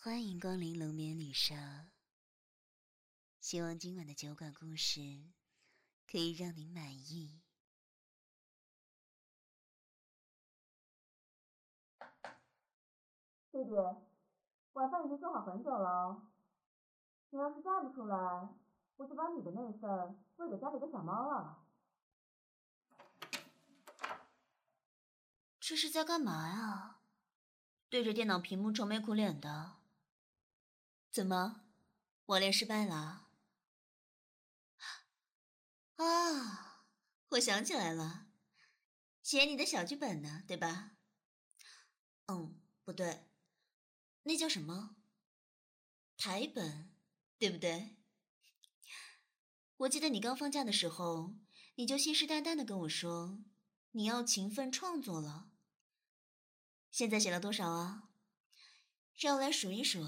欢迎光临冷眠旅社，希望今晚的酒馆故事可以让您满意。 弟弟，晚饭已经做好很久了哦。你要是再不出来，我就把你的那份喂给家里的小猫了。 这是在干嘛呀？对着电脑屏幕愁眉苦脸的。怎么，网恋失败了？啊，我想起来了，写你的小剧本呢，对吧？不对，那叫什么？台本，对不对？我记得你刚放假的时候，你就信誓旦旦地跟我说，你要勤奋创作了。现在写了多少啊？让我来数一数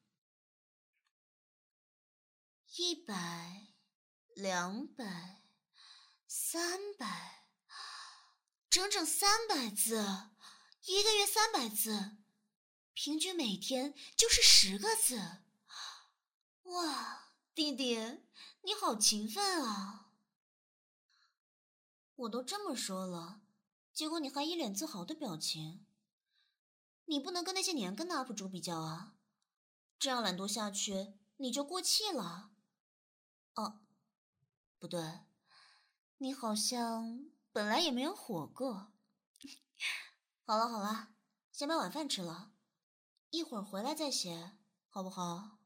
，100、200、300，整整300字，一个月300字，平均每天就是10个字。哇，弟弟，你好勤奋啊！我都这么说了，结果你还一脸自豪的表情。你不能跟那些年更的 UP 主比较啊，这样懒惰下去你就过气了。哦，不对，你好像本来也没有火过。好了好了，先把晚饭吃了，一会儿回来再写，好不好？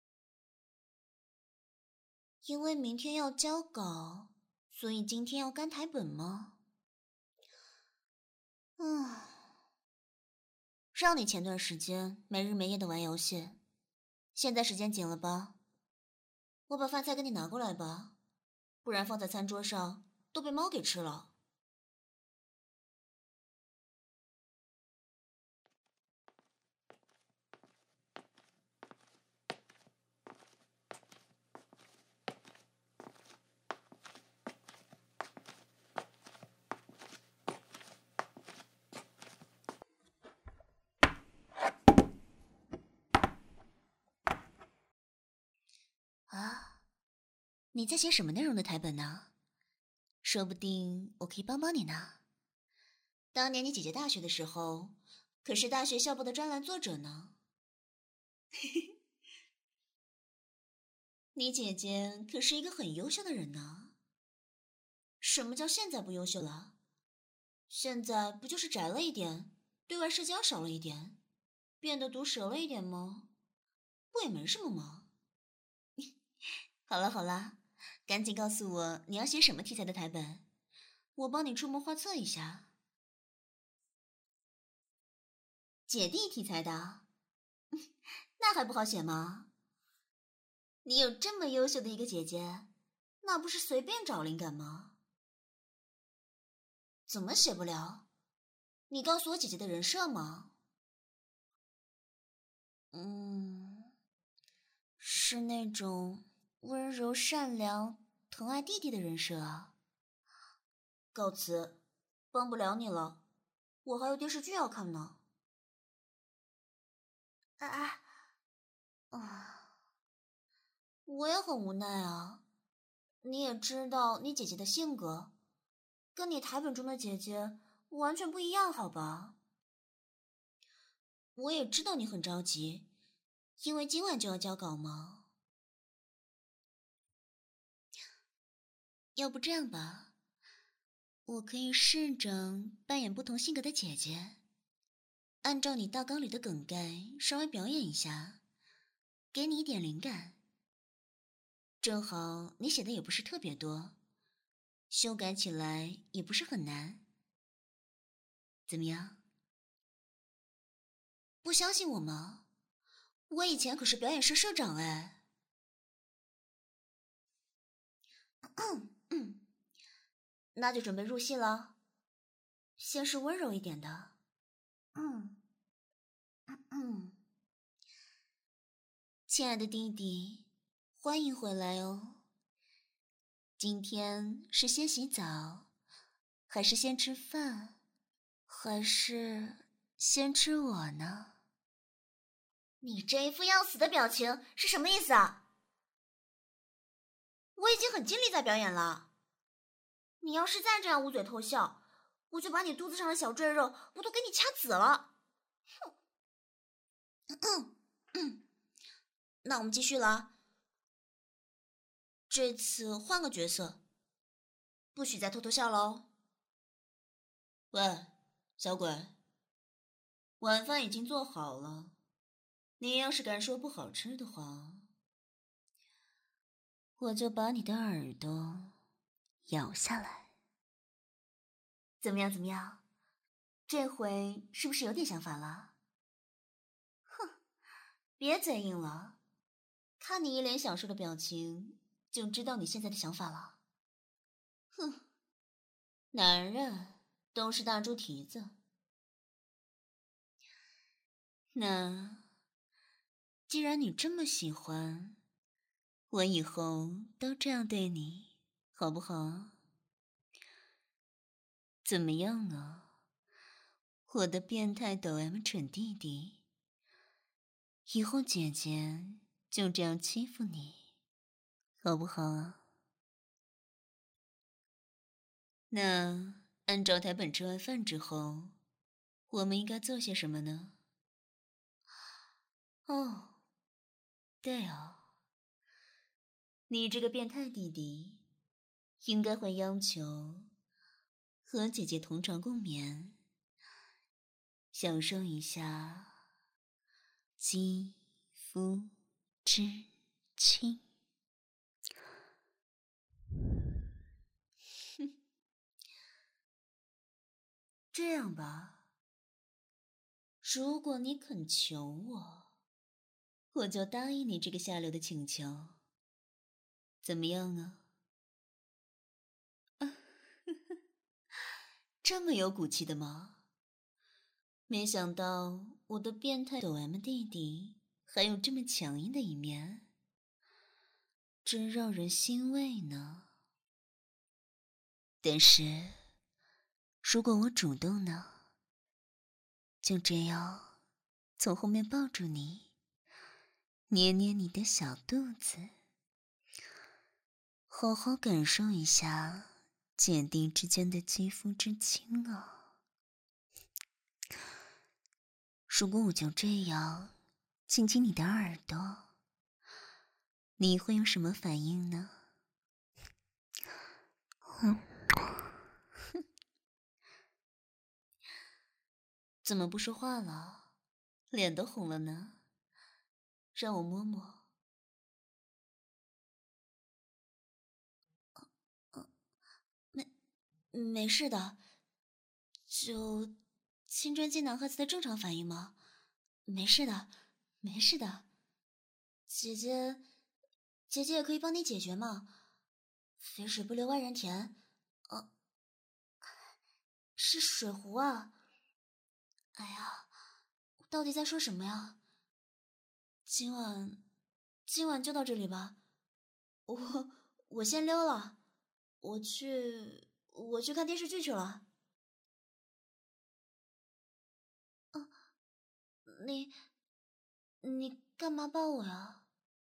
因为明天要交稿，所以今天要干台本吗？让你前段时间没日没夜的玩游戏，现在时间紧了吧？我把饭菜给你拿过来吧，不然放在餐桌上都被猫给吃了。啊，你在写什么内容的台本呢？说不定我可以帮帮你呢。当年你姐姐大学的时候，可是大学校报的专栏作者呢。你姐姐可是一个很优秀的人呢。什么叫现在不优秀了？现在不就是宅了一点，对外社交少了一点，变得毒舌了一点吗？不也没什么吗？好了好了，赶紧告诉我你要写什么题材的台本，我帮你出谋划策一下。姐弟题材的，那还不好写吗？你有这么优秀的一个姐姐，那不是随便找灵感吗？怎么写不了？你告诉我姐姐的人设吗？是那种温柔善良、疼爱弟弟的人设啊。告辞，帮不了你了，我还有电视剧要看呢。我也很无奈啊。你也知道你姐姐的性格，跟你台本中的姐姐完全不一样，好吧？我也知道你很着急，因为今晚就要交稿嘛。要不这样吧，我可以试着扮演不同性格的姐姐，按照你大纲里的梗概稍微表演一下，给你一点灵感。正好你写的也不是特别多，修改起来也不是很难。怎么样？不相信我吗？我以前可是表演社社长哎。那就准备入戏了。先是温柔一点的。亲爱的弟弟，欢迎回来哦。今天是先洗澡，还是先吃饭，还是先吃我呢？ 你这一副要死的表情是什么意思啊？我已经很尽力在表演了。你要是再这样捂嘴偷笑，我就把你肚子上的小赘肉我都给你掐紫了。哼！那我们继续了。这次换个角色，不许再偷偷笑喽。喂，小鬼，晚饭已经做好了，你要是敢说不好吃的话，我就把你的耳朵咬下来。怎么样？怎么样？这回是不是有点想法了？哼，别嘴硬了，看你一脸享受的表情，就知道你现在的想法了。哼，男人都是大猪蹄子。那既然你这么喜欢，我以后都这样对你，好不好？怎么样啊，我的变态抖 M 蠢弟弟？以后姐姐就这样欺负你，好不好啊？那按照台本吃完饭之后，我们应该做些什么呢？哦，对哦，你这个变态弟弟，应该会要求和姐姐同床共眠，享受一下肌肤之亲。这样吧，如果你肯求我，我就答应你这个下流的请求，怎么样啊？这么有骨气的吗？没想到我的变态抖 M 弟弟还有这么强硬的一面，真让人欣慰呢。但是，如果我主动呢？就这样，从后面抱住你，捏捏你的小肚子，好好感受一下姐弟之间的肌肤之亲啊。如果我就这样亲亲你的耳朵，你会有什么反应呢？怎么不说话了？脸都红了呢？让我摸摸。没事的，就青春期男孩子的正常反应吗？没事的，没事的。姐姐也可以帮你解决嘛。肥水不流外人田。是水壶啊。哎呀，到底在说什么呀？今晚就到这里吧。我先溜了，我去看电视剧去了。你干嘛抱我呀？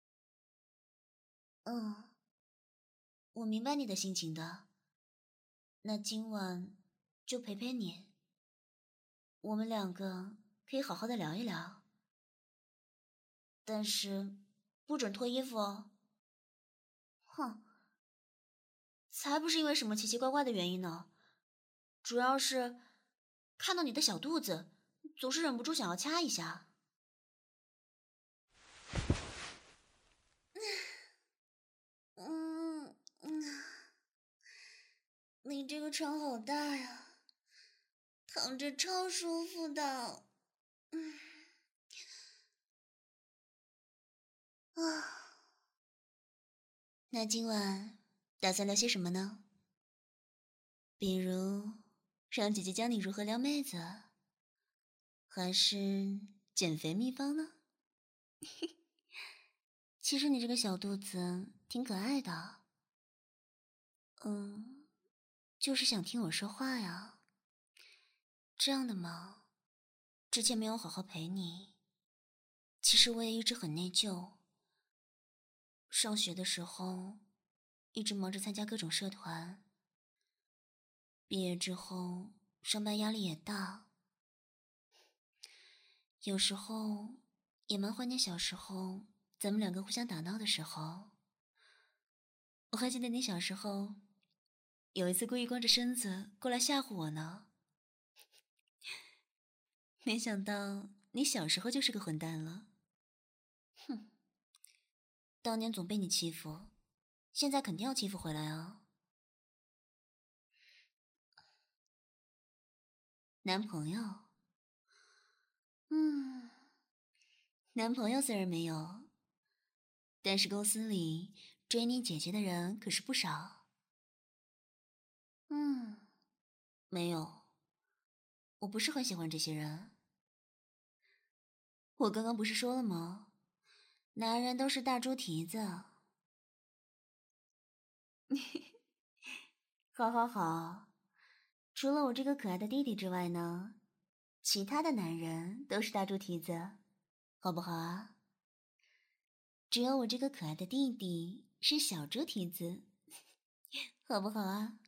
我明白你的心情的。那今晚就陪陪你，我们两个可以好好的聊一聊，但是不准脱衣服哦。哼，才不是因为什么奇奇怪怪的原因呢，主要是看到你的小肚子，总是忍不住想要掐一下。你这个床好大呀，躺着超舒服的。那今晚打算聊些什么呢？比如让姐姐教你如何撩妹子，还是减肥秘方呢？其实你这个小肚子挺可爱的。就是想听我说话呀。这样的嘛，之前没有好好陪你， 其实我也一直很内疚。上学的时候，一直忙着参加各种社团。毕业之后，上班压力也大。有时候也蛮怀念小时候咱们两个互相打闹的时候。我还记得你小时候有一次故意光着身子过来吓唬我呢。没想到你小时候就是个混蛋了。哼，当年总被你欺负，现在肯定要欺负回来啊。男朋友？男朋友虽然没有，但是公司里追你姐姐的人可是不少。没有，我不是很喜欢这些人。我刚刚不是说了吗？男人都是大猪蹄子。好好好，除了我这个可爱的弟弟之外呢，其他的男人都是大猪蹄子，好不好啊？只有我这个可爱的弟弟是小猪蹄子，好不好啊？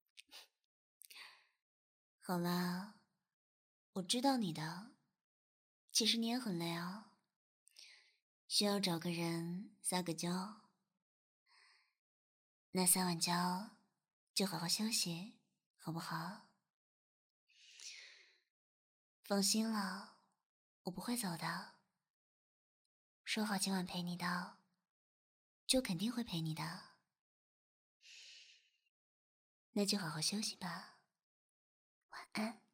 好啦，我知道你的，其实你也很累啊，需要找个人撒个娇。那撒完娇就好好休息，好不好？放心了，我不会走的。说好今晚陪你的，就肯定会陪你的。那就好好休息吧，晚安。